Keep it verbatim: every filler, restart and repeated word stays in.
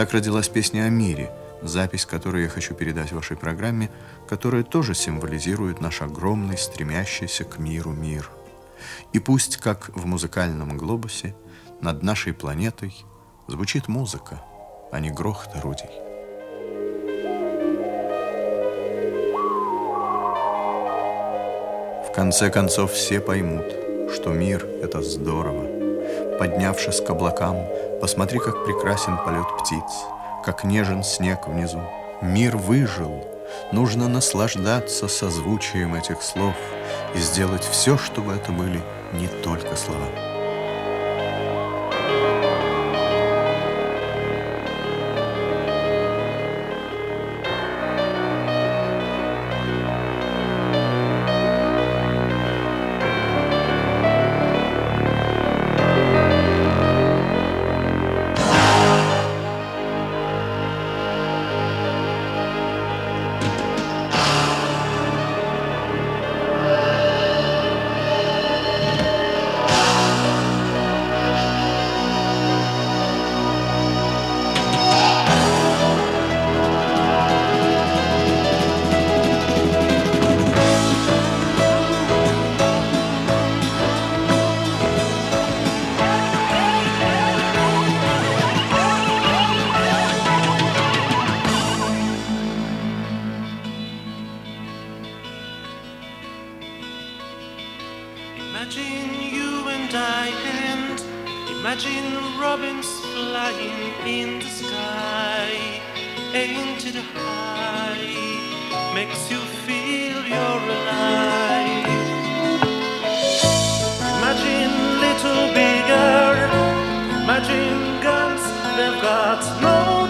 Так родилась песня о мире, запись которой я хочу передать вашей программе, которая тоже символизирует наш огромный, стремящийся к миру мир. И пусть, как в музыкальном глобусе, над нашей планетой звучит музыка, а не грохот орудий. В конце концов все поймут, что мир — это здорово. Поднявшись к облакам, посмотри, как прекрасен полет птиц, как нежен снег внизу. Мир выжил. Нужно наслаждаться созвучием этих слов и сделать все, чтобы это были не только слова. Imagine you and I, and imagine robins flying in the sky, into the high, makes you feel you're alive. Imagine little bigger, imagine guns, they've got no